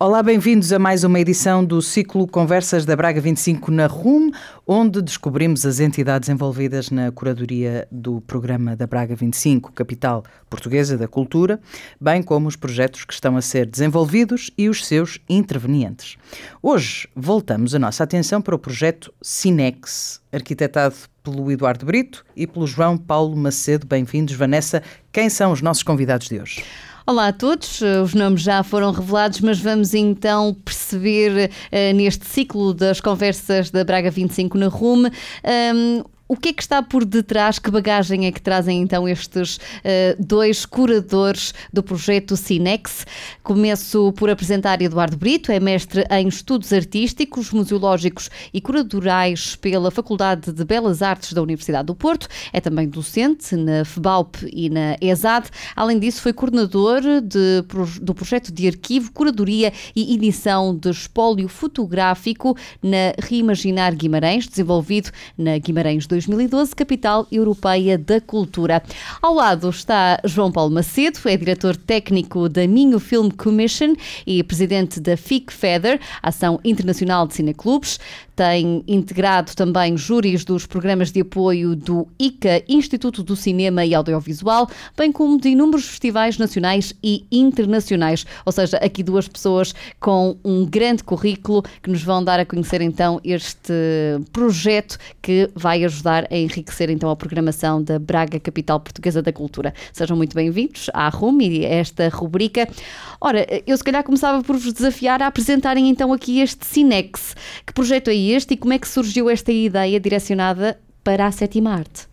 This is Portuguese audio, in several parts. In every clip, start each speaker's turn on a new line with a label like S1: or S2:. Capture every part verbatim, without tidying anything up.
S1: Olá, bem-vindos a mais uma edição do ciclo Conversas da Braga vinte e cinco na R U M, onde descobrimos as entidades envolvidas na curadoria do programa da Braga vinte e cinco, Capital Portuguesa da Cultura, bem como os projetos que estão a ser desenvolvidos e os seus intervenientes. Hoje voltamos a nossa atenção para o projeto Cinex, arquitetado pelo Eduardo Brito e pelo João Paulo Macedo. Bem-vindos, Vanessa. Quem são os nossos convidados de hoje?
S2: Olá a todos, os nomes já foram revelados, mas vamos então perceber uh, neste ciclo das conversas da Braga vinte e cinco na R U M um, o que é que está por detrás, que bagagem é que trazem então estes uh, dois curadores do projeto Cinex. Começo por apresentar Eduardo Brito, é mestre em Estudos Artísticos, Museológicos e Curadorais pela Faculdade de Belas Artes da Universidade do Porto, é também docente na FEBAUP e na ESAD. Além disso, foi coordenador de, do projeto de arquivo, curadoria e edição de espólio fotográfico na Reimaginar Guimarães, desenvolvido na Guimarães dois mil e doze, Capital Europeia da Cultura. Ao lado está João Paulo Macedo, é diretor técnico da Minho Film Commission e presidente da F I C FEDER, Ação Internacional de Cineclubes. Tem integrado também júris dos programas de apoio do I C A, Instituto do Cinema e Audiovisual, bem como de inúmeros festivais nacionais e internacionais. Ou seja, aqui duas pessoas com um grande currículo que nos vão dar a conhecer então este projeto que vai ajudar a enriquecer então a programação da Braga Capital Portuguesa da Cultura. Sejam muito bem-vindos à R U M e a esta rubrica. Ora, eu se calhar começava por vos desafiar a apresentarem então aqui este Cinex. Que projeto é este e como é que surgiu esta ideia direcionada para a sétima arte?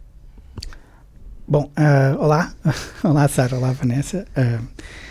S3: Bom, uh, olá, olá Sara, olá Vanessa. Uh,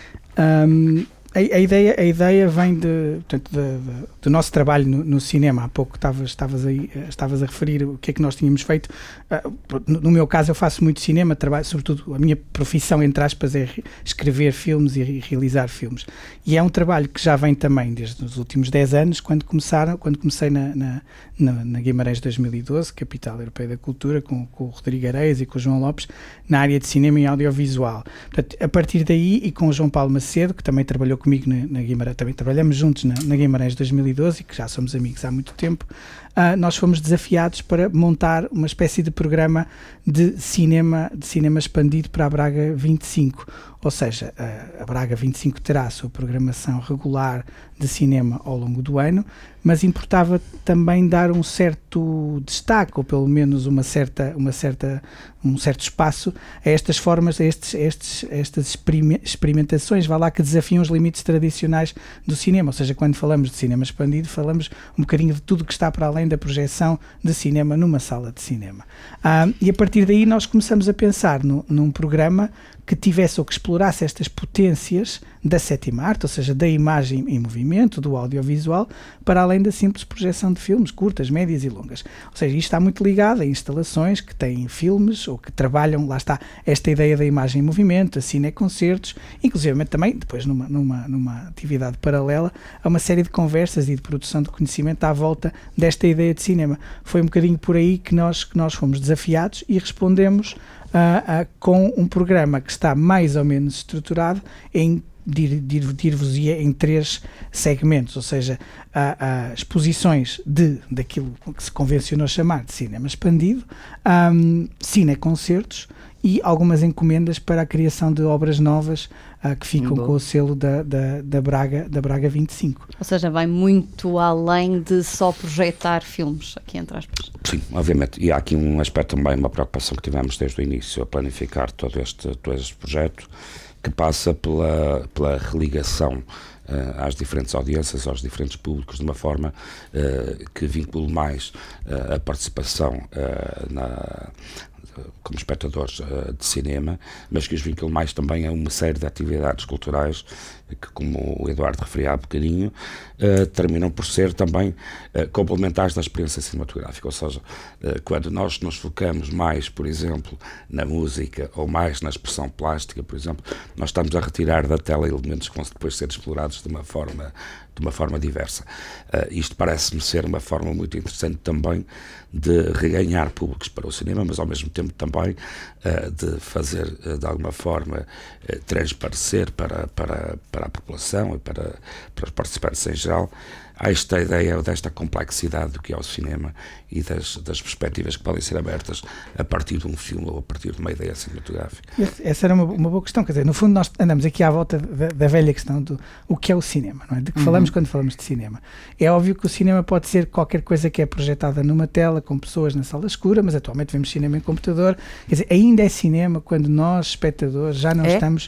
S3: um, a, a, ideia, a ideia vem de, portanto, de, de, do nosso trabalho no, no cinema. Há pouco estavas, estavas, aí, estavas a referir o que é que nós tínhamos feito. Uh, no, no meu caso eu faço muito cinema, trabalho, sobretudo a minha profissão, entre aspas, é escrever filmes e realizar filmes. E é um trabalho que já vem também desde os últimos dez anos, quando, começaram, quando comecei na, na, na, na Guimarães dois mil e doze, Capital Europeia da Cultura, com, com o Rodrigo Areias e com o João Lopes, na área de cinema e audiovisual. Portanto, a partir daí, e com o João Paulo Macedo, que também trabalhou comigo na, na Guimarães, também trabalhamos juntos na, na Guimarães dois mil e doze, e que já somos amigos há muito tempo, uh, nós fomos desafiados para montar uma espécie de programa de cinema, de cinema expandido para a Braga vinte e cinco. Ou seja, a Braga vinte e cinco terá a sua programação regular de cinema ao longo do ano, mas importava também dar um certo destaque, ou pelo menos uma certa, uma certa, um certo espaço a estas formas, a estes, estes, estas experimentações, vá lá, que desafiam os limites tradicionais do cinema. Ou seja, quando falamos de cinema expandido, falamos um bocadinho de tudo que está para além da projeção de cinema numa sala de cinema. Ah, e a partir daí nós começamos a pensar no, num programa que tivesse ou que explorasse estas potências da sétima arte, ou seja, da imagem em movimento, do audiovisual, para além da simples projeção de filmes, curtas, médias e longas. Ou seja, isto está muito ligado a instalações que têm filmes ou que trabalham, lá está, esta ideia da imagem em movimento, a cineconcertos, inclusive também, depois numa, numa, numa atividade paralela, a uma série de conversas e de produção de conhecimento à volta desta ideia de cinema. Foi um bocadinho por aí que nós, que nós fomos desafiados e respondemos Uh, uh, com um programa que está mais ou menos estruturado em dividir-vos-ia em três segmentos, ou seja, uh, uh, exposições de, daquilo que se convencionou chamar de cinema expandido, um, cineconcertos e algumas encomendas para a criação de obras novas uh, que ficam Bom. com o selo da, da, da, Braga, da Braga vinte e cinco.
S2: Ou seja, vai muito além de só projetar filmes, aqui entre aspas.
S4: Sim, obviamente. E há aqui um aspecto também, uma preocupação que tivemos desde o início a planificar todo este, todo este projeto, que passa pela, pela religação uh, às diferentes audiências, aos diferentes públicos, de uma forma uh, que vincule mais uh, a participação uh, na... como espectadores uh, de cinema, mas que os vincule mais também a uma série de atividades culturais que, como o Eduardo referia há bocadinho, uh, terminam por ser também uh, complementares da experiência cinematográfica. Ou seja, uh, quando nós nos focamos mais, por exemplo, na música ou mais na expressão plástica, por exemplo, nós estamos a retirar da tela elementos que vão depois ser explorados de uma forma, de uma forma diversa. Uh, isto parece-me ser uma forma muito interessante também de reganhar públicos para o cinema, mas ao mesmo tempo tempo também uh, de fazer, uh, de alguma forma, uh, transparecer para, para, para a população e para, para os participantes em geral esta ideia desta complexidade do que é o cinema e das, das perspectivas que podem ser abertas a partir de um filme ou a partir de uma ideia cinematográfica.
S3: Essa era uma, uma boa questão, quer dizer, no fundo nós andamos aqui à volta da, da velha questão do o que é o cinema, não é? De que uhum. falamos quando falamos de cinema. É óbvio que o cinema pode ser qualquer coisa que é projetada numa tela, com pessoas na sala escura, mas atualmente vemos cinema em computador, quer dizer, ainda é cinema quando nós, espectadores, já não é? estamos...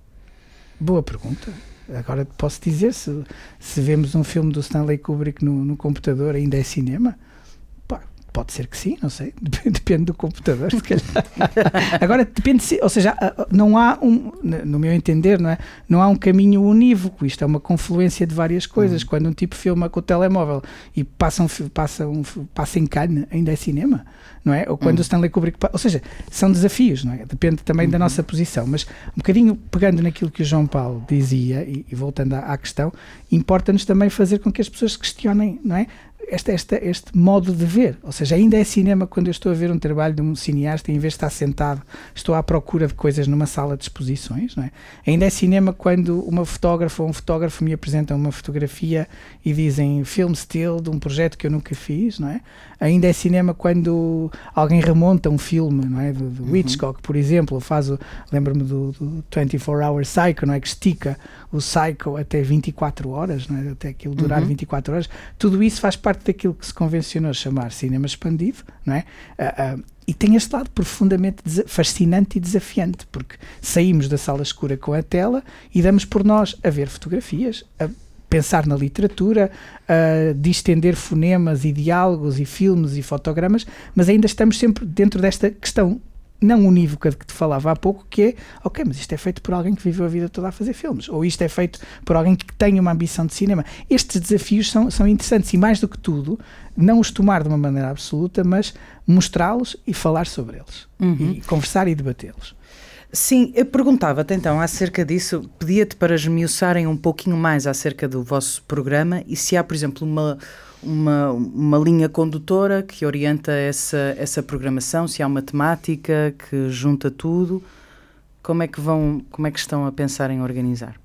S3: Boa pergunta. Agora posso dizer, se, se vemos um filme do Stanley Kubrick no, no computador, ainda é cinema? Pá, pode ser que sim, não sei, depende do computador, se calhar. Agora depende, se, ou seja, não há um, no meu entender, não é? Não há um caminho unívoco, isto é uma confluência de várias coisas. Uhum. Quando um tipo filma com o telemóvel e passa, um, passa, um, passa em Cannes, ainda é cinema, não é? Ou quando uhum. o Stanley Kubrick, ou seja, são desafios, não é? Depende também uhum. da nossa posição, mas um bocadinho pegando naquilo que o João Paulo dizia e, e voltando à, à questão, importa-nos também fazer com que as pessoas se questionem, não é? Este, este, este modo de ver, ou seja, ainda é cinema quando eu estou a ver um trabalho de um cineasta e em vez de estar sentado estou à procura de coisas numa sala de exposições, não é? Ainda é cinema quando uma fotógrafa ou um fotógrafo me apresentam uma fotografia e dizem film still de um projeto que eu nunca fiz, não é? Ainda é cinema quando alguém remonta um filme, não é? Do, do uhum. Hitchcock, por exemplo, faz o, lembro-me do, do vinte-quatro hour Psycho, não é? Que estica o Psycho até vinte e quatro horas, não é? Até aquilo durar uhum. vinte e quatro horas. Tudo isso faz parte daquilo que se convencionou chamar cinema expandido, não é? Uh, uh, e tem este lado profundamente fascinante e desafiante, porque saímos da sala escura com a tela e damos por nós a ver fotografias, a pensar na literatura, uh, distender fonemas e diálogos e filmes e fotogramas, mas ainda estamos sempre dentro desta questão não unívoca de que te falava há pouco, que é, ok, mas isto é feito por alguém que viveu a vida toda a fazer filmes, ou isto é feito por alguém que tem uma ambição de cinema. Estes desafios são, são interessantes e, mais do que tudo, não os tomar de uma maneira absoluta, mas mostrá-los e falar sobre eles, uhum. e conversar e debatê-los.
S1: Sim, eu perguntava-te então acerca disso, pedia-te para esmiuçarem um pouquinho mais acerca do vosso programa e se há, por exemplo, uma... Uma, uma linha condutora que orienta essa, essa programação, se há uma temática que junta tudo, como é que vão, como é que estão a pensar em organizar?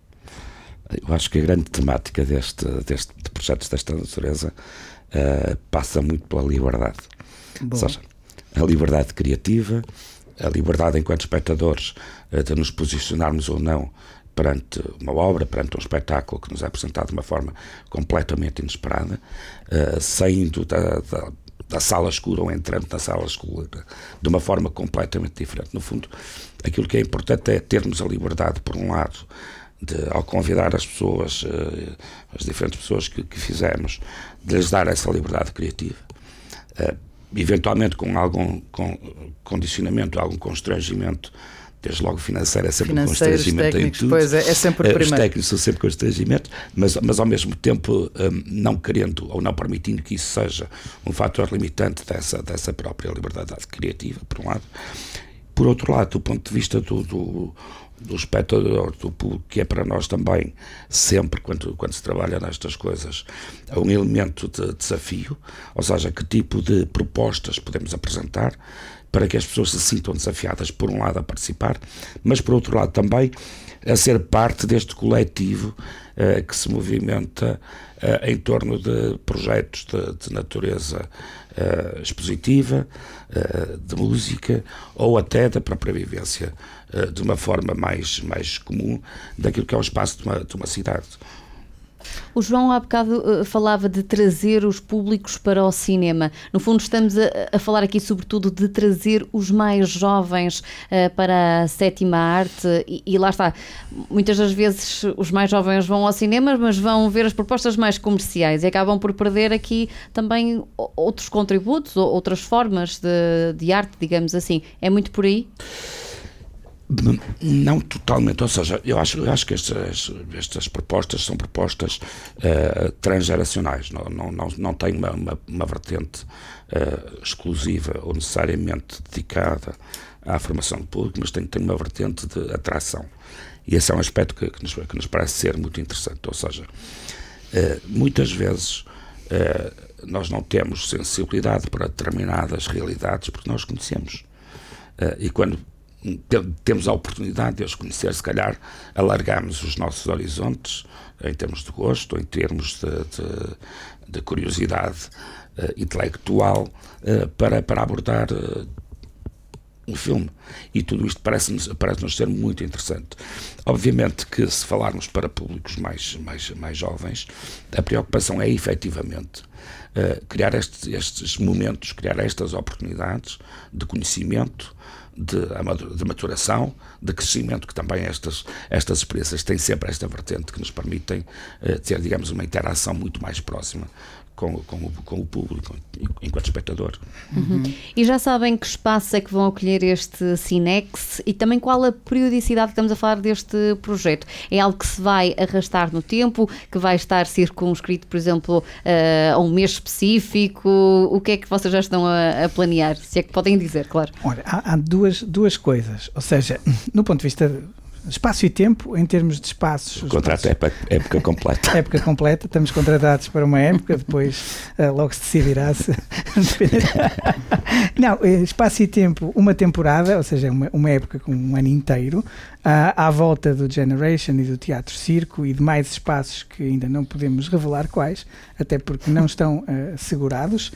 S4: Eu acho que a grande temática deste, deste de projetos desta natureza uh, passa muito pela liberdade. Boa. Ou seja, a liberdade criativa, a liberdade enquanto espectadores uh, de nos posicionarmos ou não perante uma obra, perante um espetáculo que nos é apresentado de uma forma completamente inesperada, uh, saindo da, da, da sala escura ou entrando na sala escura de uma forma completamente diferente. No fundo, aquilo que é importante é termos a liberdade, por um lado, de, ao convidar as pessoas, uh, as diferentes pessoas que, que fizemos, de lhes dar essa liberdade criativa, uh, eventualmente com algum com condicionamento, algum constrangimento, desde logo financeiro, é sempre um constrangimento
S1: técnicos, em tudo. Pois é, é sempre o primeiro.
S4: Os técnicos são sempre constrangimentos, mas, mas ao mesmo tempo um, não querendo ou não permitindo que isso seja um fator limitante dessa, dessa própria liberdade criativa, por um lado. Por outro lado, do ponto de vista do, do, do espectador, do público, que é para nós também, sempre, quando, quando se trabalha nestas coisas, é um elemento de desafio, ou seja, que tipo de propostas podemos apresentar, para que as pessoas se sintam desafiadas, por um lado, a participar, mas, por outro lado, também a ser parte deste coletivo uh, que se movimenta uh, em torno de projetos de, de natureza uh, expositiva, uh, de música, ou até da própria vivência, uh, de uma forma mais, mais comum daquilo que é o espaço de uma, de uma cidade.
S2: O João há bocado uh, falava de trazer os públicos para o cinema. No fundo estamos a, a falar aqui sobretudo de trazer os mais jovens uh, para a sétima arte e, e lá está, muitas das vezes os mais jovens vão ao cinema, mas vão ver as propostas mais comerciais e acabam por perder aqui também outros contributos, ou outras formas de, de arte, digamos assim. É muito por aí?
S4: Não totalmente, ou seja, eu acho, eu acho que estas, estas propostas são propostas uh, transgeracionais, não, não, não, não tem uma, uma, uma vertente uh, exclusiva ou necessariamente dedicada à formação do público, mas tem, tem uma vertente de atração, e esse é um aspecto que, que, nos, que nos parece ser muito interessante, ou seja, uh, muitas vezes uh, nós não temos sensibilidade para determinadas realidades porque nós conhecemos. e quando temos a oportunidade de os conhecer, se calhar alargamos os nossos horizontes em termos de gosto, em termos de, de, de curiosidade uh, intelectual uh, para, para abordar uh, um filme. E tudo isto parece-nos, parece-nos ser muito interessante. Obviamente que, se falarmos para públicos mais, mais, mais jovens, a preocupação é efetivamente uh, criar estes, estes momentos, criar estas oportunidades de conhecimento, De, de maturação, de crescimento, que também estas, estas experiências têm sempre esta vertente que nos permitem uh, ter, digamos, uma interação muito mais próxima com, com, o, com o público, enquanto espectador.
S2: Uhum. E já sabem que espaço é que vão acolher este Cinex e também qual a periodicidade que estamos a falar deste projeto? É algo que se vai arrastar no tempo, que vai estar circunscrito, por exemplo, uh, a um mês específico? O que é que vocês já estão a, a planear? Se é que podem dizer, claro.
S3: Olha, há, há duas, duas coisas, ou seja, no ponto de vista de espaço e tempo, em termos de espaços...
S4: O contrato é época, época completa.
S3: Época completa, estamos contratados para uma época, depois uh, logo se decidirá se... Não, espaço e tempo, uma temporada, ou seja, uma, uma época com um ano inteiro, uh, à volta do Generation e do Teatro Circo e de mais espaços que ainda não podemos revelar quais, até porque não estão uh, segurados.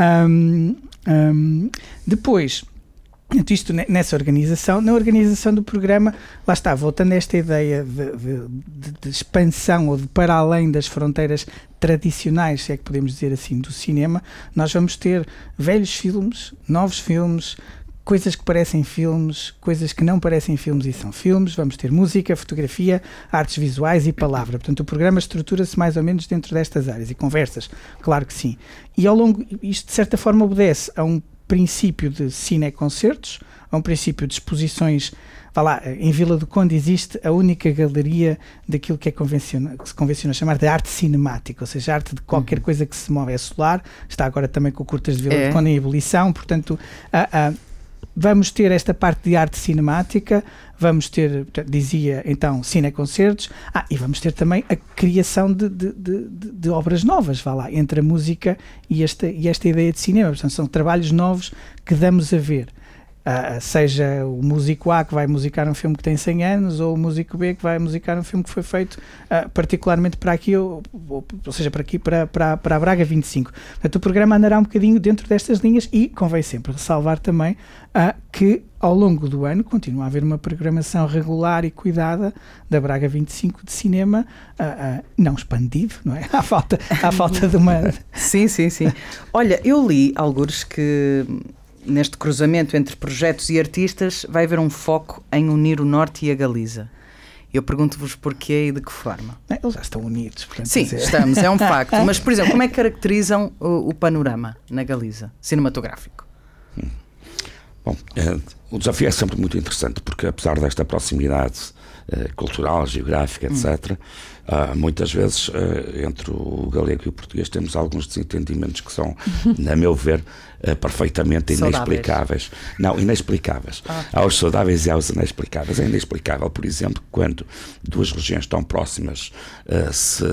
S3: Um, um, depois... Isto nessa organização, na organização do programa, lá está, voltando a esta ideia de, de, de expansão ou de para além das fronteiras tradicionais, se é que podemos dizer assim, do cinema, nós vamos ter velhos filmes, novos filmes, coisas que parecem filmes, coisas que não parecem filmes e são filmes, vamos ter música, fotografia, artes visuais e palavra. Portanto, o programa estrutura-se mais ou menos dentro destas áreas e conversas, claro que sim. E ao longo, isto de certa forma obedece a um princípio de cineconcertos, a um princípio de exposições. Vá lá, em Vila do Conde existe a única galeria daquilo que, é convenciona, que se convenciona chamar de arte cinemática, ou seja, arte de qualquer uhum. coisa que se move é solar, está agora também com o Curtas de Vila é. do Conde em ebulição, portanto a, a, vamos ter esta parte de arte cinemática, vamos ter, dizia então, cineconcertos, ah, e vamos ter também a criação de, de, de, de obras novas, vá lá, entre a música e esta, e esta ideia de cinema. Portanto, são trabalhos novos que damos a ver. Uh, seja o músico A que vai musicar um filme que tem cem anos ou o músico B que vai musicar um filme que foi feito uh, particularmente para aqui, ou, ou, ou seja, para aqui, para, para, para a Braga vinte e cinco. Portanto, o programa andará um bocadinho dentro destas linhas e convém sempre ressalvar também uh, que ao longo do ano continua a haver uma programação regular e cuidada da Braga vinte e cinco de cinema, uh, uh, não expandido, não é? Há falta, há falta de uma...
S1: Sim, sim, sim. Olha, eu li algures que... neste cruzamento entre projetos e artistas vai haver um foco em unir o Norte e a Galiza. Eu pergunto-vos porquê e de que forma.
S3: Eles já estão unidos. Portanto,
S1: sim,
S3: dizer...
S1: estamos, é um facto. Mas, por exemplo, como é que caracterizam o, o panorama na Galiza, cinematográfico?
S4: Hum. Bom, é, o desafio é sempre muito interessante, porque apesar desta proximidade é, cultural, geográfica, etcétera, hum. uh, muitas vezes uh, entre o galego e o português temos alguns desentendimentos que são, a meu ver, uh, perfeitamente inexplicáveis. Não, inexplicáveis. Ah. Aos saudáveis e aos inexplicáveis. É inexplicável, por exemplo, quando duas regiões tão próximas uh, se...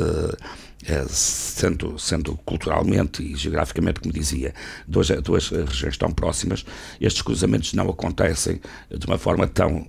S4: Sendo, sendo culturalmente e geograficamente, como dizia, duas, duas regiões tão próximas, estes cruzamentos não acontecem de uma forma tão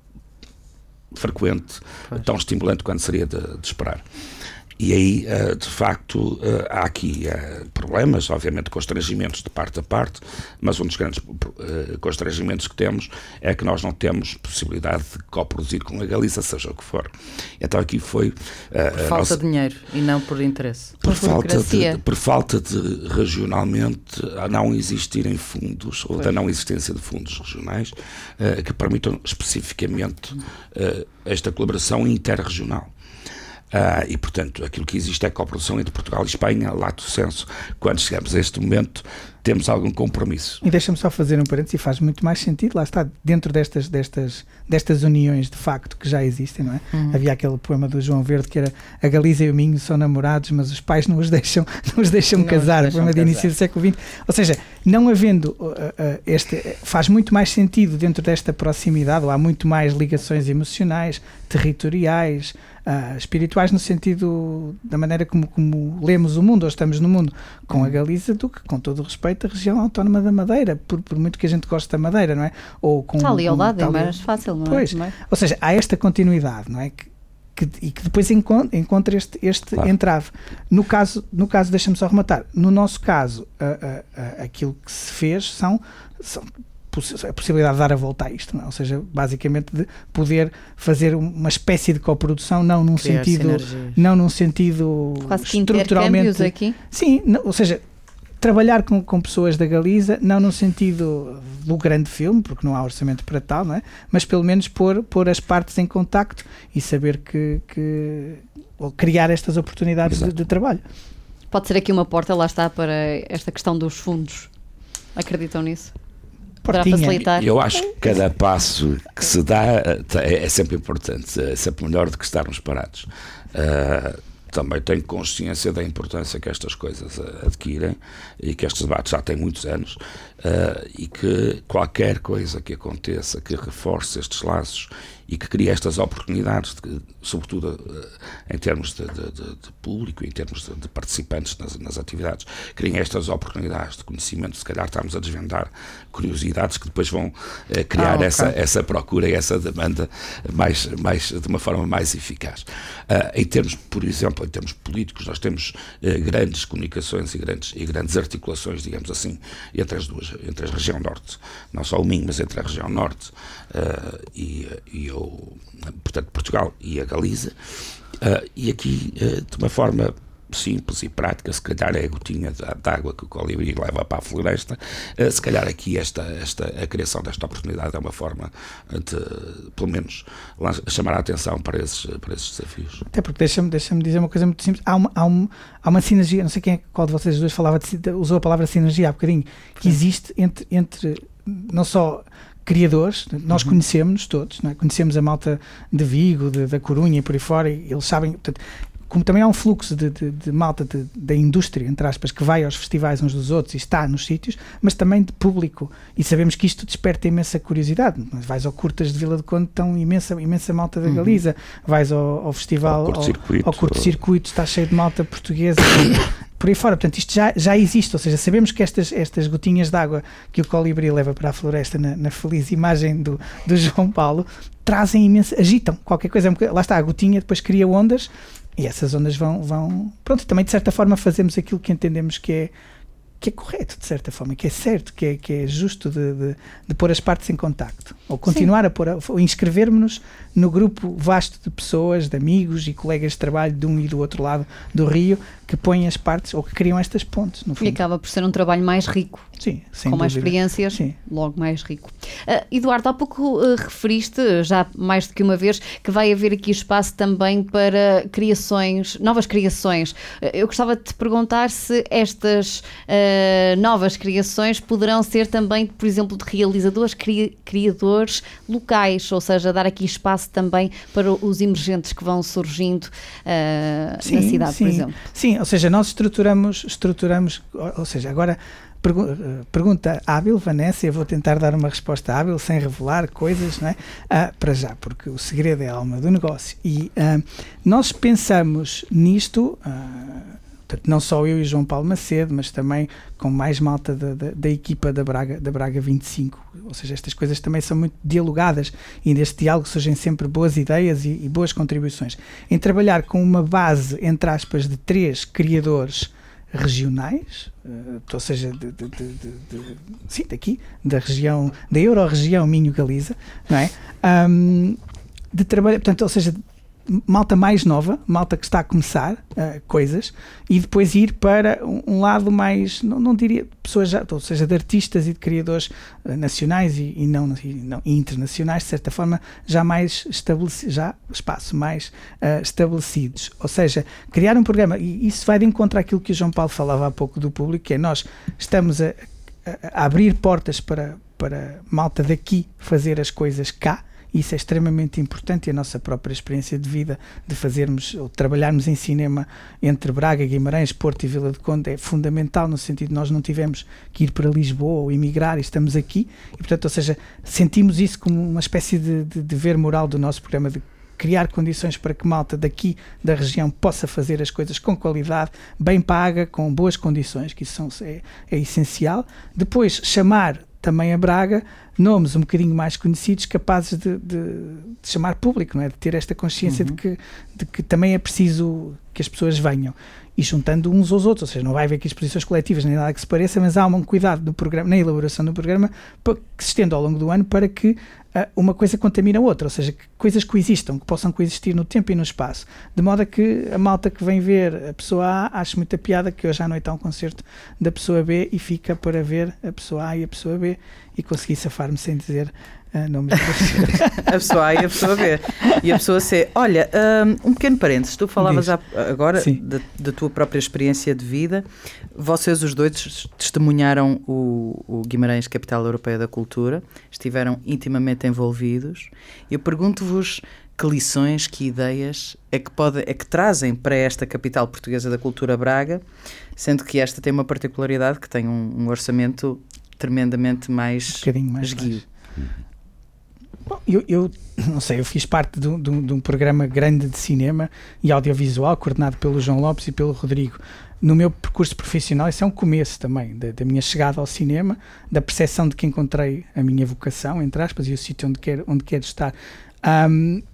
S4: frequente, pois. tão estimulante quanto seria de, de esperar. E aí, de facto, há aqui problemas, obviamente constrangimentos de parte a parte, mas um dos grandes constrangimentos que temos é que nós não temos possibilidade de coproduzir com a Galiza, seja o que for. Então aqui foi...
S1: Por falta nossa... de dinheiro e não por interesse.
S4: Por, por falta de, por falta de, regionalmente, a não existirem fundos, ou pois. da não existência de fundos regionais, que permitam especificamente esta colaboração interregional. Uh, e, portanto, aquilo que existe é coprodução entre Portugal e Espanha, lato sensu. Quando chegamos a este momento, temos algum compromisso.
S3: E deixa-me só fazer um parênteses, e faz muito mais sentido, lá está, dentro destas, destas, destas uniões de facto que já existem, não é? Uhum. Havia aquele poema do João Verde que era: a Galiza e o Minho são namorados, mas os pais não os deixam, não os deixam não casar, o poema de início do século vinte. Ou seja, não havendo uh, uh, este, faz muito mais sentido dentro desta proximidade, ou há muito mais ligações emocionais, territoriais, Uh, espirituais, no sentido da maneira como, como lemos o mundo ou estamos no mundo com a Galiza, do que, com todo o respeito, perfeita região autónoma da Madeira, por, por muito que a gente goste da Madeira, não é? Ou com,
S2: está ali ao lado, é
S3: ali,
S2: mais fácil, não é?
S3: Pois, ou seja, há esta continuidade, não é? Que, que, e que depois encontra, encontra este, este claro. entrave. No caso, no caso deixa-me só rematar, no nosso caso, a, a, a, aquilo que se fez são, são a possibilidade de dar a volta a isto, não é? Ou seja, basicamente de poder fazer uma espécie de coprodução, não num Criar sentido, sinergias. não num sentido
S2: quase que
S3: estruturalmente,
S2: aqui.
S3: Sim, não, ou seja, trabalhar com, com pessoas da Galiza, não no sentido do grande filme, porque não há orçamento para tal, não é? Mas pelo menos pôr, pôr as partes em contacto e saber que, que ou criar estas oportunidades de, de trabalho.
S2: Pode ser aqui uma porta, lá está, para esta questão dos fundos. Acreditam nisso? Para facilitar?
S4: Eu acho que cada passo que se dá é, é sempre importante, é sempre melhor do que estarmos parados. Uh, também tenho consciência da importância que estas coisas adquirem e que estes debates já têm muitos anos uh, e que qualquer coisa que aconteça, que reforce estes laços e que crie estas oportunidades, de, sobretudo uh, em termos de, de, de, de público, em termos de, de participantes nas, nas atividades, criem estas oportunidades de conhecimento, se calhar estamos a desvendar curiosidades que depois vão uh, criar ah, okay. essa, essa procura e essa demanda mais, mais, de uma forma mais eficaz. Uh, em termos, por exemplo, em termos políticos, nós temos uh, grandes comunicações e grandes, e grandes articulações, digamos assim, entre as duas, entre a região norte, não só o Minho, mas entre a região norte uh, e, e o, portanto, Portugal e a Galiza, uh, e aqui, uh, de uma forma simples e prática, se calhar é a gotinha de, de água que o colibri leva para a floresta, uh, se calhar aqui esta, esta, a criação desta oportunidade é uma forma de, pelo menos, chamar a atenção para esses, para esses desafios.
S3: Até porque, deixa-me deixa dizer uma coisa muito simples, há uma, há uma, há uma sinergia, não sei quem é, qual de vocês dois falava de, usou a palavra sinergia há bocadinho, que existe entre, entre não só criadores, nós uhum. conhecemos todos, não é? Conhecemos a malta de Vigo, de, da Corunha e por aí fora, e eles sabem, portanto, como também há um fluxo de, de, de malta de, da indústria, entre aspas, que vai aos festivais uns dos outros e está nos sítios, mas também de público, e sabemos que isto desperta imensa curiosidade. Vais ao Curtas de Vila de Conde, tão imensa, imensa malta da Galiza, uhum. vais ao, ao festival, ao curto-circuito, ao, ao curto-circuito, está cheio de malta portuguesa, por aí fora. Portanto, isto já, já existe, ou seja, sabemos que estas, estas gotinhas de água que o colibri leva para a floresta, na, na feliz imagem do, do João Paulo, trazem imensa, agitam qualquer coisa, lá está, a gotinha depois cria ondas, e essas ondas vão, vão... Pronto, também de certa forma fazemos aquilo que entendemos que é, que é correto, de certa forma, que é certo, que é, que é justo de, de, de pôr as partes em contacto. Ou continuar Sim. a pôr, a, ou inscrever-nos no grupo vasto de pessoas, de amigos e colegas de trabalho de um e do outro lado do rio, que põem as partes, ou que criam estas pontes, no fundo.
S2: E acaba por ser um trabalho mais rico.
S3: Sim, sem
S2: com
S3: dúvida.
S2: Mais experiências, Sim. logo mais rico. Uh, Eduardo, há pouco uh, referiste, já mais do que uma vez, que vai haver aqui espaço também para criações, novas criações. Uh, eu gostava de te perguntar se estas uh, novas criações poderão ser também, por exemplo, de realizadores, cri- criadores locais, ou seja, dar aqui espaço também para os emergentes que vão surgindo uh, sim, na cidade,
S3: sim.
S2: por exemplo.
S3: Sim, ou seja, nós estruturamos, estruturamos, ou seja, agora... Pergunta hábil, Vanessa, eu vou tentar dar uma resposta hábil sem revelar coisas, não é? Ah, para já, porque o segredo é a alma do negócio. E ah, nós pensamos nisto, ah, portanto, não só eu e João Paulo Macedo, mas também com mais malta da, da, da equipa da Braga, da Braga vinte e cinco, ou seja, estas coisas também são muito dialogadas e neste diálogo surgem sempre boas ideias e, e boas contribuições. Em trabalhar com uma base, entre aspas, de três criadores regionais, uh, ou seja, de, de, de, de, de, sim, daqui, da região, da Euro-região Minho-Galiza, não é? Um, de trabalho, portanto, ou seja, malta mais nova, malta que está a começar uh, coisas, e depois ir para um, um lado mais, não, não diria, pessoas já, ou seja, de artistas e de criadores uh, nacionais e, e, não, e, não, e internacionais, de certa forma, já mais estabelecidos, já espaço mais uh, estabelecidos. Ou seja, criar um programa, e isso vai de encontro àquilo que o João Paulo falava há pouco do público, que é nós estamos a, a, a abrir portas para, para malta daqui fazer as coisas cá. Isso é extremamente importante, e a nossa própria experiência de vida de fazermos ou trabalharmos em cinema entre Braga, Guimarães, Porto e Vila de Conde é fundamental, no sentido de nós não tivemos que ir para Lisboa ou emigrar, e estamos aqui, e portanto, ou seja, sentimos isso como uma espécie de, de dever moral do nosso programa de criar condições para que malta daqui da região possa fazer as coisas com qualidade, bem paga, com boas condições, que isso são, é, é essencial. Depois chamar também a Braga nomes um bocadinho mais conhecidos, capazes de, de, de chamar público, não é? De ter esta consciência uhum. de, que, de que também é preciso que as pessoas venham. E juntando uns aos outros, ou seja, não vai haver aqui exposições coletivas nem nada que se pareça, mas há um cuidado no programa, na elaboração do programa que se estende ao longo do ano para que uh, uma coisa contamine a outra, ou seja, que coisas coexistam, que possam coexistir no tempo e no espaço, de modo a que a malta que vem ver a pessoa A ache muita piada que hoje à noite há um concerto da pessoa B e fica para ver a pessoa A e a pessoa B e consegui safar-me sem dizer Uh, nomes de
S1: a pessoa A e a pessoa B e a pessoa C. Olha, um, um pequeno parênteses, tu falavas há, agora da, da tua própria experiência de vida. Vocês os dois testemunharam o, o Guimarães Capital Europeia da Cultura, estiveram intimamente envolvidos. Eu pergunto-vos que lições, que ideias é que, pode, é que trazem para esta capital portuguesa da cultura, Braga, sendo que esta tem uma particularidade que tem um, um orçamento tremendamente mais
S3: um mais
S1: esguio.
S3: Mais. Bom, eu, eu não sei, eu fiz parte de, de, de um programa grande de cinema e audiovisual coordenado pelo João Lopes e pelo Rodrigo. No meu percurso profissional, isso é um começo também da, da minha chegada ao cinema, da percepção de que encontrei a minha vocação, entre aspas, e o sítio onde quero, onde quero estar. Um,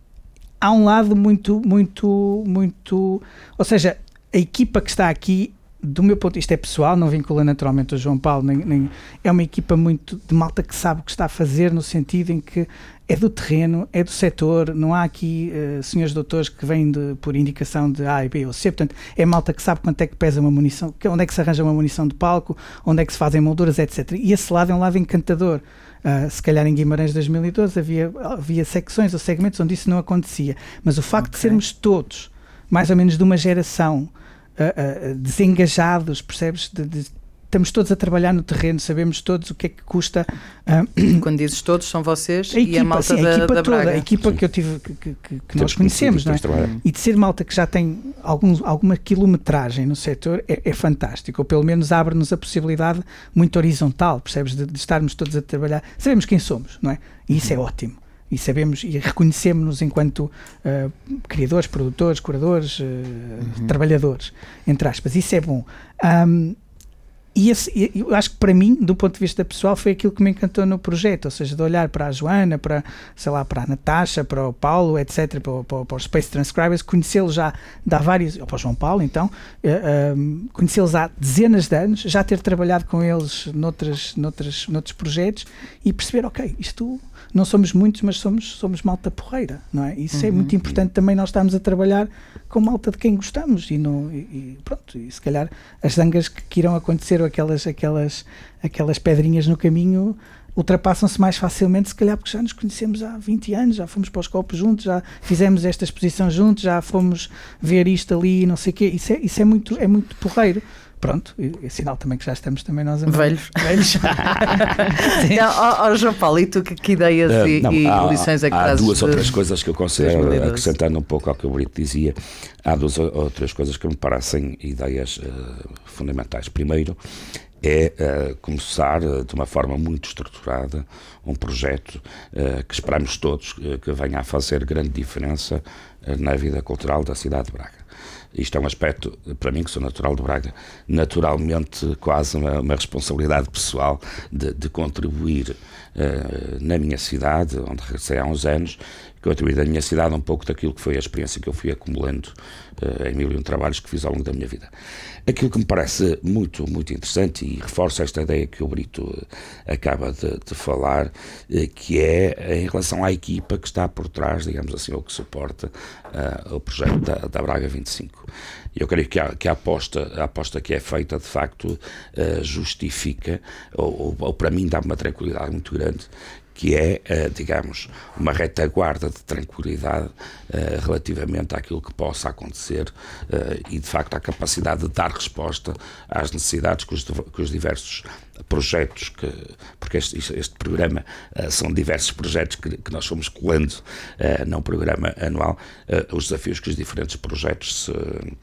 S3: há um lado muito, muito, muito... Ou seja, a equipa que está aqui, do meu ponto de vista é pessoal, não vincula naturalmente o João Paulo, nem, nem, é uma equipa muito de malta que sabe o que está a fazer, no sentido em que é do terreno, é do setor, não há aqui uh, senhores doutores que vêm de, por indicação de A, B ou C, portanto é malta que sabe quanto é que pesa uma munição, onde é que se arranja uma munição de palco, onde é que se fazem molduras, etcétera. E esse lado é um lado encantador. Uh, se calhar em Guimarães dois mil e doze havia, havia secções ou segmentos onde isso não acontecia, mas o facto okay. de sermos todos mais ou menos de uma geração Uh, uh, desengajados, percebes? De, de, estamos todos a trabalhar no terreno, sabemos todos o que é que custa. Uh,
S1: Quando dizes todos, são vocês
S3: a
S1: e
S3: equipa,
S1: a malta
S3: sim,
S1: da,
S3: a equipa
S1: da
S3: toda,
S1: Braga.
S3: A equipa sim. que eu tive, que, que, que, que nós conhecemos, não é? E de ser malta que já tem algum, alguma quilometragem no setor é, é fantástico, ou pelo menos abre-nos a possibilidade muito horizontal, percebes? De, de estarmos todos a trabalhar, sabemos quem somos, não é? E isso é ótimo. E sabemos e reconhecemos-nos enquanto uh, criadores, produtores, curadores, uh, uhum. trabalhadores, entre aspas. Isso é bom. Um, e esse, eu acho que para mim, do ponto de vista pessoal, foi aquilo que me encantou no projeto, ou seja, de olhar para a Joana, para, sei lá, para a Natasha, para o Paulo, etcétera, para, para, para os Space Transcribers, conhecê-los já de há vários, ou para o João Paulo, então, uh, um, conhecê-los há dezenas de anos, já ter trabalhado com eles noutras, noutras, noutros projetos e perceber, ok, isto... Não somos muitos, mas somos, somos malta porreira, não é? Isso uhum. é muito importante também, nós estamos a trabalhar com malta de quem gostamos e, no, e, e pronto, e se calhar as zangas que, que irão acontecer ou aquelas, aquelas, aquelas pedrinhas no caminho ultrapassam-se mais facilmente, se calhar porque já nos conhecemos há vinte anos, já fomos para os copos juntos, já fizemos esta exposição juntos, já fomos ver isto ali e não sei o quê, isso é, isso é, muito, é muito porreiro. Pronto, é sinal também que já estamos também nós a
S1: velhos. velhos. Ó oh, oh, João Paulo, e tu que, que ideias uh, e, não, e há, lições é que
S4: há
S1: trazes?
S4: Há duas
S1: de...
S4: outras coisas que eu considero, acrescentando um pouco ao que o Brito dizia, há duas outras coisas que me parecem ideias uh, fundamentais. Primeiro, é uh, começar uh, de uma forma muito estruturada um projeto uh, que esperamos todos uh, que venha a fazer grande diferença uh, na vida cultural da cidade de Braga. Isto é um aspecto, para mim que sou natural de Braga, naturalmente quase uma, uma responsabilidade pessoal de, de contribuir uh, na minha cidade, onde regressei há uns anos, contribuir na minha cidade um pouco daquilo que foi a experiência que eu fui acumulando uh, em mil e um trabalhos que fiz ao longo da minha vida. Aquilo que me parece muito, muito interessante, e reforço esta ideia que o Brito acaba de, de falar, uh, que é em relação à equipa que está por trás, digamos assim, ou que suporta uh, o projeto da, da Braga vinte e cinco. Eu creio que a, que a, aposta, a aposta que é feita, de facto, uh, justifica, ou, ou, ou para mim dá-me uma tranquilidade muito grande, que é, uh, digamos, uma retaguarda de tranquilidade uh, relativamente àquilo que possa acontecer uh, e, de facto, à capacidade de dar resposta às necessidades que os, que os diversos projetos, que, porque este, este programa uh, são diversos projetos que, que nós fomos colando uh, num programa anual, uh, os desafios que os diferentes projetos se, uh,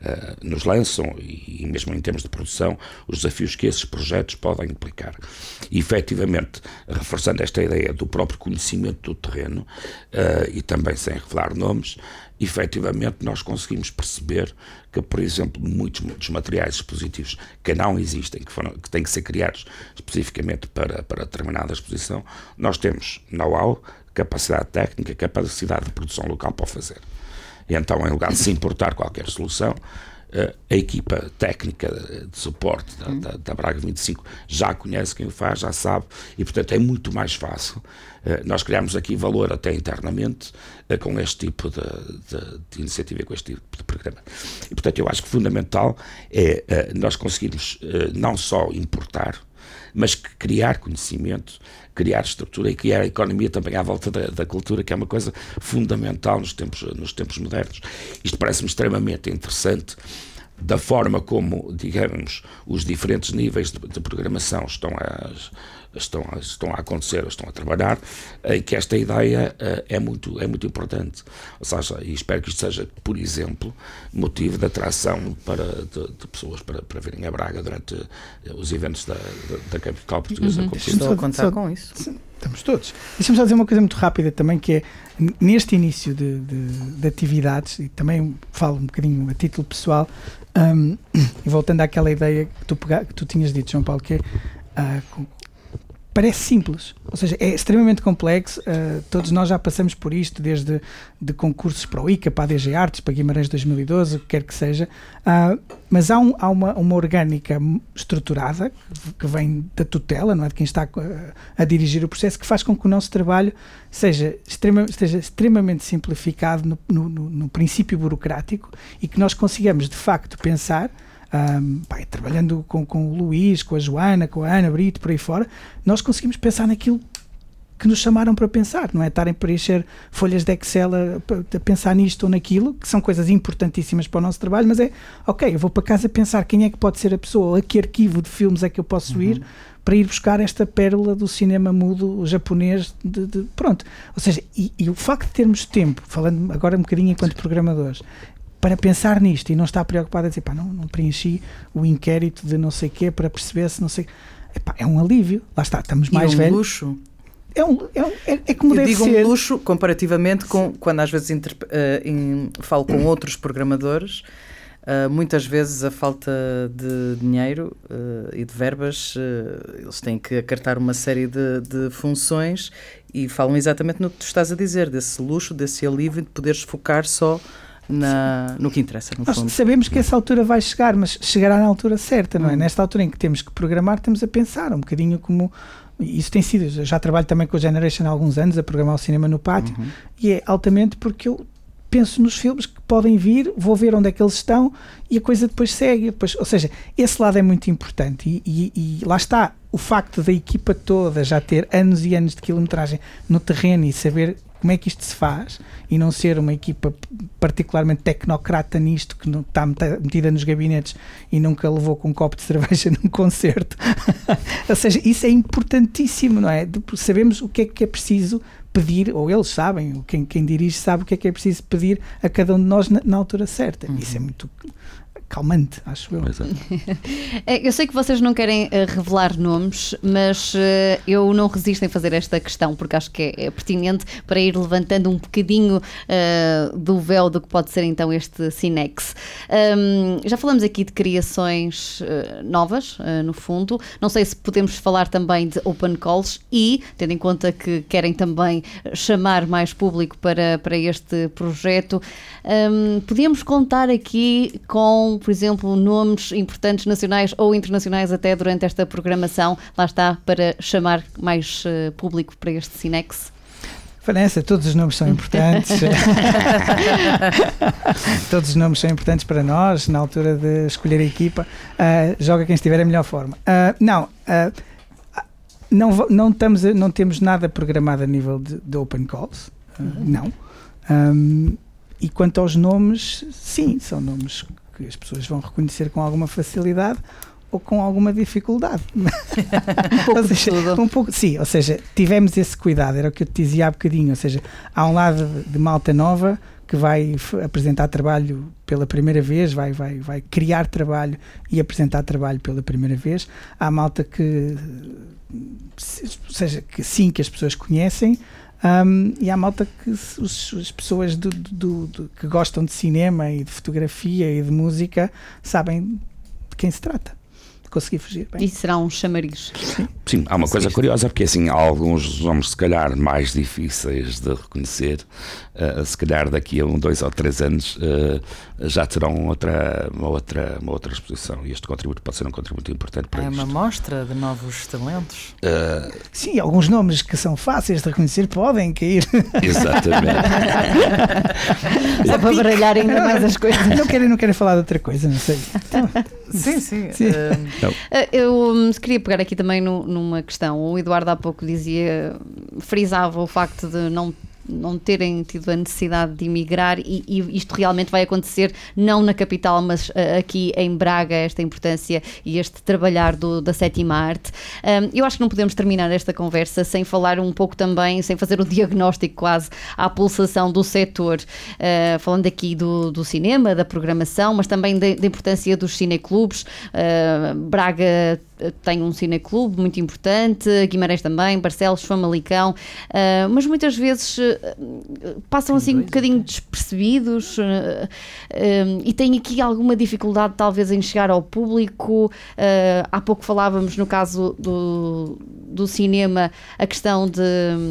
S4: nos lançam e, e mesmo em termos de produção, os desafios que esses projetos podem implicar. E, efetivamente, reforçando esta ideia do próprio conhecimento do terreno uh, e também sem revelar nomes, efetivamente nós conseguimos perceber que, por exemplo, muitos, muitos materiais expositivos que não existem, que, foram, que têm que ser criados especificamente para, para determinada exposição, nós temos know-how, capacidade técnica, capacidade de produção local para o fazer. E então, em lugar de se importar qualquer solução, a equipa técnica de suporte da, da, da Braga vinte e cinco já conhece quem o faz, já sabe, e portanto é muito mais fácil. Nós criamos aqui valor até internamente com este tipo de, de, de iniciativa e com este tipo de programa. E portanto eu acho que fundamental é nós conseguirmos não só importar, mas que criar conhecimento, criar estrutura e criar a economia também à volta da, da cultura, que é uma coisa fundamental nos tempos, nos tempos modernos. Isto parece-me extremamente interessante, da forma como, digamos, os diferentes níveis de, de programação estão a, estão, a, estão a acontecer, estão a trabalhar, em que esta ideia uh, é, muito, é muito importante. Ou seja, e espero que isto seja, por exemplo, motivo de atração para, de, de pessoas para, para virem a Braga durante uh, os eventos da, da, da capital portuguesa.
S1: Uhum. Estou a contar com isso.
S3: Estamos todos. Deixa-me só dizer uma coisa muito rápida também, que é, neste início de, de, de atividades, e também falo um bocadinho a título pessoal, um, e voltando àquela ideia que tu, pega, que tu tinhas dito, João Paulo, que é, uh, parece simples, ou seja, é extremamente complexo, uh, todos nós já passamos por isto, desde de concursos para o I C A, para a D G Artes, para Guimarães dois mil e doze, o que quer que seja, uh, mas há, um, há uma, uma orgânica estruturada, que, que vem da tutela, não é, de quem está a, a dirigir o processo, que faz com que o nosso trabalho seja, extrema, seja extremamente simplificado no, no, no princípio burocrático e que nós consigamos, de facto, pensar. Um, pá, trabalhando com, com o Luís, com a Joana, com a Ana Brito, por aí fora, nós conseguimos pensar naquilo que nos chamaram para pensar, não é estarem a preencher folhas de Excel a, a pensar nisto ou naquilo, que são coisas importantíssimas para o nosso trabalho, mas é, ok, eu vou para casa pensar quem é que pode ser a pessoa, a que arquivo de filmes é que eu posso ir, uhum, para ir buscar esta pérola do cinema mudo japonês, de, de, pronto, ou seja, e, e o facto de termos tempo, falando agora um bocadinho enquanto programadores, para pensar nisto e não estar preocupado a dizer, pá, não, não preenchi o inquérito de não sei o quê para perceber se não sei... Epá, é um alívio, lá está, estamos mais
S1: e um
S3: velhos.
S1: Luxo.
S3: É, um, é, um, é, é como
S1: eu
S3: deve
S1: digo
S3: ser.
S1: um luxo comparativamente com, quando às vezes inter, uh, in, falo com outros programadores, uh, muitas vezes a falta de dinheiro uh, e de verbas, uh, eles têm que acartar uma série de, de funções e falam exatamente no que tu estás a dizer, desse luxo, desse alívio de poderes focar só Na, no que interessa, no
S3: Nós
S1: fundo.
S3: Sabemos que essa altura vai chegar, mas chegará na altura certa, não é? Hum. Nesta altura em que temos que programar, estamos a pensar um bocadinho como... Isso tem sido... Eu já trabalho também com a Generation há alguns anos, a programar o cinema no pátio, uhum, e é altamente porque eu penso nos filmes que podem vir, vou ver onde é que eles estão e a coisa depois segue. Depois, ou seja, esse lado é muito importante e, e, e lá está, o facto da equipa toda já ter anos e anos de quilometragem no terreno e saber como é que isto se faz e não ser uma equipa particularmente tecnocrata nisto, que não está metida nos gabinetes e nunca levou com um copo de cerveja num concerto. Ou seja, isso é importantíssimo, não é? Sabemos o que é que é preciso pedir, ou eles sabem, quem, quem dirige sabe o que é que é preciso pedir a cada um de nós na, na altura certa. Uhum. Isso é muito calmante, acho eu.
S2: Eu sei que vocês não querem uh, revelar nomes, mas uh, eu não resisto em fazer esta questão, porque acho que é, é pertinente para ir levantando um bocadinho uh, do véu do que pode ser então este Cinex. Um, já falamos aqui de criações uh, novas, uh, no fundo. Não sei se podemos falar também de open calls e, tendo em conta que querem também chamar mais público para, para este projeto, um, podíamos contar aqui com, por exemplo, nomes importantes nacionais ou internacionais até durante esta programação, lá está, para chamar mais uh, público para este Cinex?
S3: Vanessa, todos os nomes são importantes. Todos os nomes são importantes para nós na altura de escolher a equipa. Uh, joga quem estiver em melhor forma. Uh, não, uh, não, não, estamos a, não temos nada programado a nível de, de open calls. Uh, uhum. Não. Um, e quanto aos nomes, sim, são nomes que as pessoas vão reconhecer com alguma facilidade. ou com alguma dificuldade.
S2: Um pouco
S3: ou seja,
S2: de tudo.
S3: Um pouco, sim, ou seja, tivemos esse cuidado, era o que eu te dizia há bocadinho, ou seja, há um lado de, de malta nova que vai apresentar trabalho pela primeira vez, vai, vai, vai criar trabalho e apresentar trabalho pela primeira vez. Há malta que, ou seja, que sim, que as pessoas conhecem, um, e há malta que os, as pessoas do, do, do, que gostam de cinema e de fotografia e de música sabem de quem se trata. Consegui fugir bem.
S2: E será um chamariz.
S3: Sim,
S4: Sim, há uma coisa curiosa, porque assim, há alguns nomes se calhar mais difíceis de reconhecer, uh, se calhar daqui a um, dois ou três anos uh, já terão outra, uma, outra, uma outra exposição, e este contributo pode ser um contributo importante para
S1: É
S4: isto.
S1: uma mostra de novos talentos.
S4: Uh,
S3: Sim, alguns nomes que são fáceis de reconhecer podem cair.
S4: exatamente.
S2: Só para baralhar ainda mais as coisas.
S3: Não querem, não querem falar de outra coisa, não sei.
S1: Sim, sim.
S3: Sim.
S1: Uh,
S2: Eu hum, queria pegar aqui também no, numa questão. O Eduardo há pouco dizia, frisava o facto de não não terem tido a necessidade de emigrar e, e isto realmente vai acontecer não na capital, mas uh, aqui em Braga, esta importância e este trabalhar do, da sétima arte. Um, eu acho que não podemos terminar esta conversa sem falar um pouco também, sem fazer o diagnóstico quase à pulsação do setor, uh, falando aqui do, do cinema, da programação, mas também da, da importância dos cineclubes. Uh, Braga tem um cineclube muito importante, Guimarães também, Barcelos, Famalicão, uh, mas muitas vezes uh, passam assim um bocadinho despercebidos uh, uh, e têm aqui alguma dificuldade talvez em chegar ao público. Uh, há pouco falávamos no caso do, do cinema, a questão de,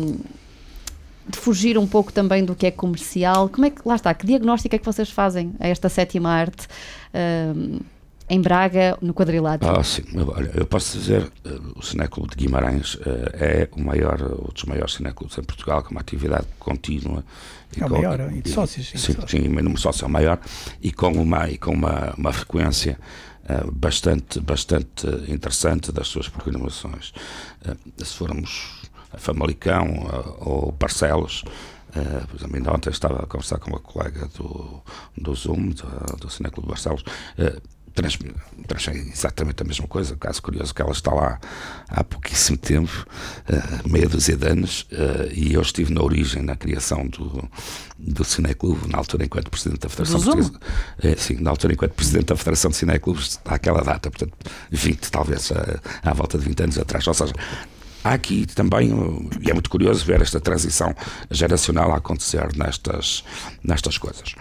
S2: de fugir um pouco também do que é comercial. Como é que, lá está, que diagnóstico é que vocês fazem a esta sétima arte uh, em Braga, no quadrilátero?
S4: Ah, sim. Olha, eu posso dizer, uh, o Cineclube de Guimarães uh, é o maior, um dos maiores cineclubes em Portugal, com uma atividade contínua. E
S3: é o
S4: com,
S3: maior, e de sócios.
S4: Sim, sim, sim, o número de sócios é o maior, e com uma, e com uma, uma frequência uh, bastante, bastante interessante das suas programações. Uh, se formos a Famalicão uh, ou Barcelos, Uh, por exemplo, ainda ontem estava a conversar com uma colega do, do Zoom, do, do Cineclube de Barcelos, uh, trans, trans, exatamente a mesma coisa. Caso curioso que ela está lá há pouquíssimo tempo, uh, meia dúzia de anos, uh, e eu estive na origem, na criação do, do Cineclube, na altura enquanto Presidente da Federação Portuguesa. Uh, sim, na altura enquanto Presidente da Federação de Cineclubes, àquela data, portanto, vinte, talvez, uh, à volta de vinte anos atrás. Ou seja, há aqui também, e é muito curioso ver esta transição geracional a acontecer nestas, nestas coisas.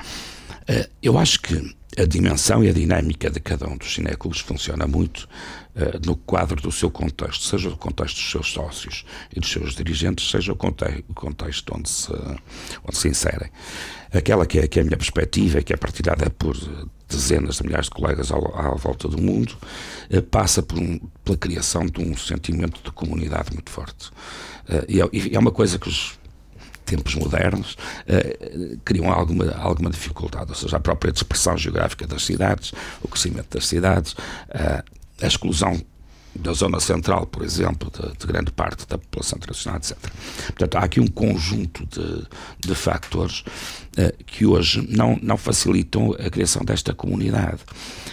S4: Eu acho que a dimensão e a dinâmica de cada um dos cineclubes funciona muito uh, no quadro do seu contexto, seja o contexto dos seus sócios e dos seus dirigentes, seja o contexto, o contexto onde, se, onde se inserem. Aquela que é, que é a minha perspectiva, que é partilhada por dezenas de milhares de colegas ao, à volta do mundo, uh, passa por um, pela criação de um sentimento de comunidade muito forte. Uh, e, é, e é uma coisa que os tempos modernos uh, criam alguma, alguma dificuldade, ou seja, a própria dispersão geográfica das cidades, o crescimento das cidades, uh, a exclusão da zona central, por exemplo, de, de grande parte da população tradicional, etcétera. Portanto, há aqui um conjunto de, de fatores uh, que hoje não, não facilitam a criação desta comunidade.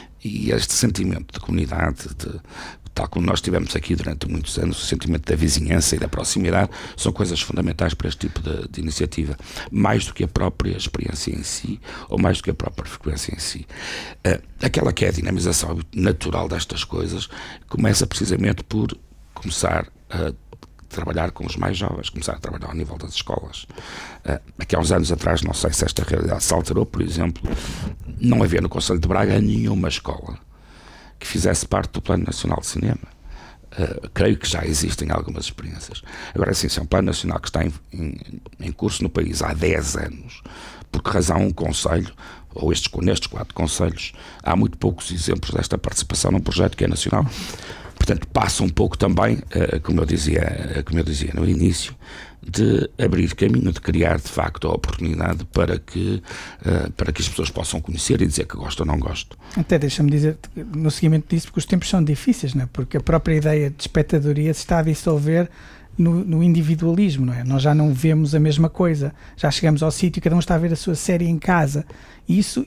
S4: E este sentimento de comunidade, de, tal como nós tivemos aqui durante muitos anos, o sentimento da vizinhança e da proximidade, são coisas fundamentais para este tipo de, de iniciativa, mais do que a própria experiência em si, ou mais do que a própria frequência em si. Uh, aquela que é a dinamização natural destas coisas começa precisamente por começar a trabalhar com os mais jovens, começar a trabalhar ao nível das escolas. Uh, aqui há uns anos atrás, não sei se esta realidade se alterou, por exemplo, não havia no Conselho de Braga nenhuma escola que fizesse parte do Plano Nacional de Cinema. Uh, creio que já existem algumas experiências. Agora, sim, se é um Plano Nacional que está em, em, em curso no país há dez anos, por que razão um conselho, ou estes, nestes quatro conselhos, há muito poucos exemplos desta participação num projeto que é nacional. Portanto, passa um pouco também, uh, como eu dizia, uh, como eu dizia no início, de abrir caminho, de criar de facto a oportunidade para que, uh, para que as pessoas possam conhecer e dizer que gostam ou não gostam.
S3: Até deixa-me dizer, no seguimento disso, porque os tempos são difíceis, não é? Porque a própria ideia de espectadoria se está a dissolver no, no individualismo, não é? Nós já não vemos a mesma coisa, já chegamos ao sítio, cada um está a ver a sua série em casa, e isso, isso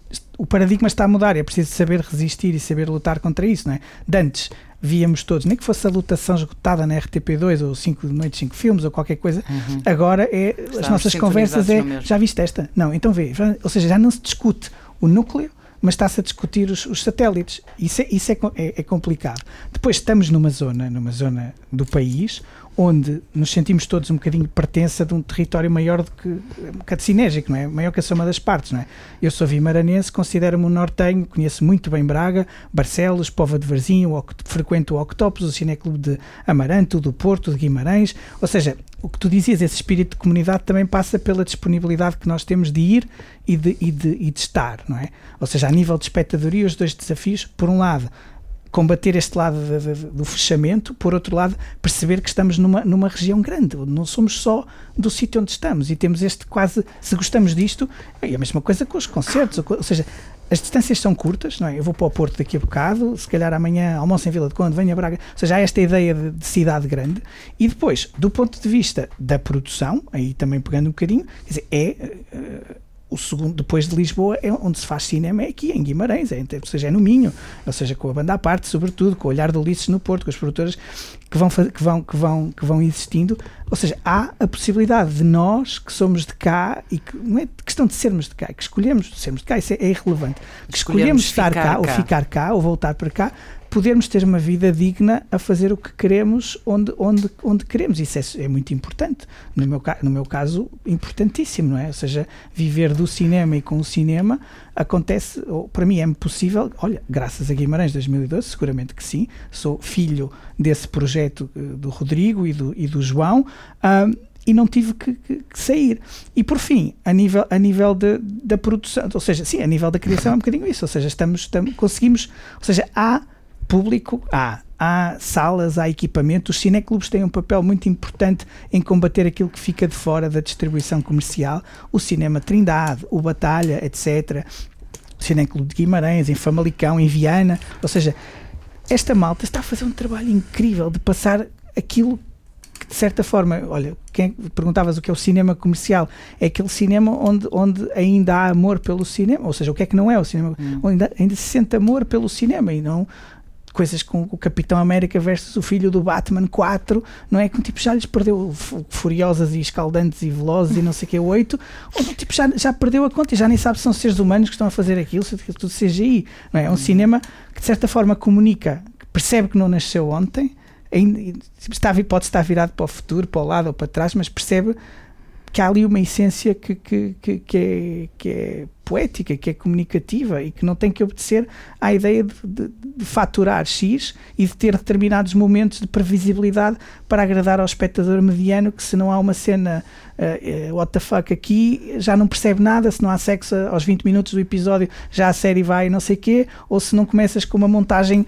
S3: o paradigma está a mudar, é preciso saber resistir e saber lutar contra isso, não é? De antes víamos todos, nem que fosse a lutação esgotada na R T P dois ou cinco noites, cinco filmes ou qualquer coisa, uhum. agora é, as nossas conversas é, já viste esta? Não, então vê, já, ou seja, já não se discute o núcleo, mas está-se a discutir os, os satélites. Isso, é, isso é, é, é complicado. Depois estamos numa zona, numa zona do país onde nos sentimos todos um bocadinho pertença de um território maior do que, um bocado sinérgico, não é? Maior que a soma das partes, não é? Eu sou vimaranense, considero-me um nortenho, conheço muito bem Braga, Barcelos, Póvoa de Varzim, o, frequento o Octopus, o Cineclube de Amaranto, do Porto, de Guimarães, ou seja, o que tu dizias, esse espírito de comunidade também passa pela disponibilidade que nós temos de ir e de, e de, e de estar, não é? Ou seja, a nível de espectadoria, os dois desafios, por um lado, combater este lado de, de, do fechamento, por outro lado, perceber que estamos numa, numa região grande, não somos só do sítio onde estamos e temos este quase, se gostamos disto, é a mesma coisa com os concertos, ou, ou seja, as distâncias são curtas, não é? Eu vou para o Porto daqui a bocado, se calhar amanhã almoço em Vila de Conde, venho a Braga, ou seja, há esta ideia de, de cidade grande e depois, do ponto de vista da produção, aí também pegando um bocadinho, quer dizer, é... Uh, o segundo, depois de Lisboa, é onde se faz cinema, é aqui em Guimarães, é, ou seja, é no Minho, ou seja, com a banda à parte, sobretudo, com o Olhar de Ulisses no Porto, com as produtoras que vão, que vão, que vão, que vão existindo, ou seja, há a possibilidade de nós, que somos de cá, e que não é questão de sermos de cá, que escolhemos sermos de cá, isso é, é irrelevante, que escolhemos, escolhemos estar cá, cá, ou ficar cá, ou voltar para cá, podermos ter uma vida digna a fazer o que queremos onde, onde, onde queremos. Isso é, é muito importante. No meu, no meu caso, importantíssimo, não é? Ou seja, viver do cinema e com o cinema acontece, ou, para mim é possível, olha, graças a Guimarães dois mil e doze, seguramente que sim, sou filho desse projeto do Rodrigo e do, e do João, um, e não tive que, que, que sair. E por fim, a nível, a nível de, da produção, ou seja, sim, a nível da criação é um bocadinho isso, ou seja, estamos, estamos, conseguimos, ou seja, há público, há, há salas, há equipamento, os cineclubes têm um papel muito importante em combater aquilo que fica de fora da distribuição comercial, o Cinema Trindade, o Batalha, etcétera, o Cineclube de Guimarães, em Famalicão, em Viana, ou seja, esta malta está a fazer um trabalho incrível de passar aquilo que, de certa forma, olha, quem perguntavas o que é o cinema comercial, é aquele cinema onde, onde ainda há amor pelo cinema, ou seja, o que é que não é o cinema, hum. onde ainda, ainda se sente amor pelo cinema e não coisas com o Capitão América versus o filho do Batman quatro, não é? Que tipo, já lhes perdeu Furiosas e Escaldantes e Velozes e não sei o que, oito, onde tipo, já, já perdeu a conta e já nem sabe se são seres humanos que estão a fazer aquilo, se é tudo C G I, não é? É um cinema que de certa forma comunica, percebe que não nasceu ontem, ainda, está, pode estar virado para o futuro, para o lado ou para trás, mas percebe que há ali uma essência que, que, que, que, é, que é poética, que é comunicativa e que não tem que obedecer à ideia de, de, de faturar X e de ter determinados momentos de previsibilidade para agradar ao espectador mediano, que se não há uma cena uh, uh, what the fuck aqui, já não percebe nada, se não há sexo aos vinte minutos do episódio, já a série vai não sei o quê, ou se não começas com uma montagem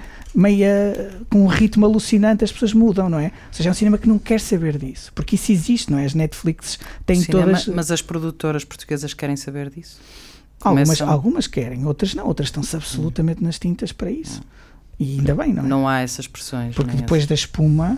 S3: meia, com um ritmo alucinante, as pessoas mudam, não é? Ou seja, é um cinema que não quer saber disso, porque isso existe, não é? As Netflix têm
S1: cinema,
S3: todas...
S1: Mas as produtoras portuguesas querem saber disso?
S3: Algumas, algumas querem, outras não, outras estão-se absolutamente nas tintas para isso. E ainda bem, não é?
S1: Não há essas pressões.
S3: Porque depois
S1: essas...
S3: da espuma,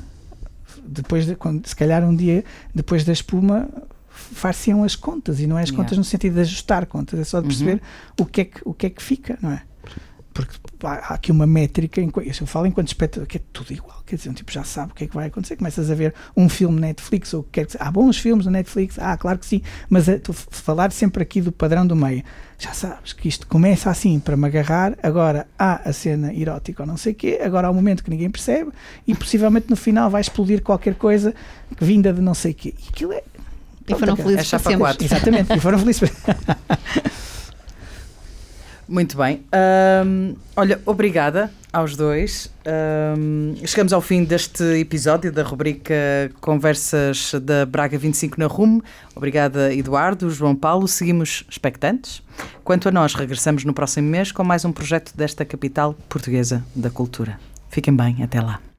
S3: depois de, quando, se calhar um dia, depois da espuma, far-se-ão as contas, e não é as contas yeah. no sentido de ajustar contas, é só de perceber uhum. o, que é que, o que é que fica, não é? Porque há aqui uma métrica, eu falo enquanto espectador, que é tudo igual, quer dizer, um tipo já sabe o que é que vai acontecer, começas a ver um filme Netflix, ou quer que há bons filmes no Netflix, ah, claro que sim, mas estou a falar sempre aqui do padrão do meio, já sabes que isto começa assim para me agarrar, agora há a cena erótica ou não sei o quê, agora há um momento que ninguém percebe e possivelmente no final vai explodir qualquer coisa vinda de não sei o quê, e aquilo é...
S2: E foram felizes
S1: é
S2: para sempre.
S3: Exatamente, e foram felizes para
S1: Muito bem. Um, olha, obrigada aos dois. Um, chegamos ao fim deste episódio da rubrica Conversas da Braga vinte e cinco na R U M. Obrigada, Eduardo, João Paulo. Seguimos expectantes. Quanto a nós, regressamos no próximo mês com mais um projeto desta capital portuguesa da cultura. Fiquem bem, até lá.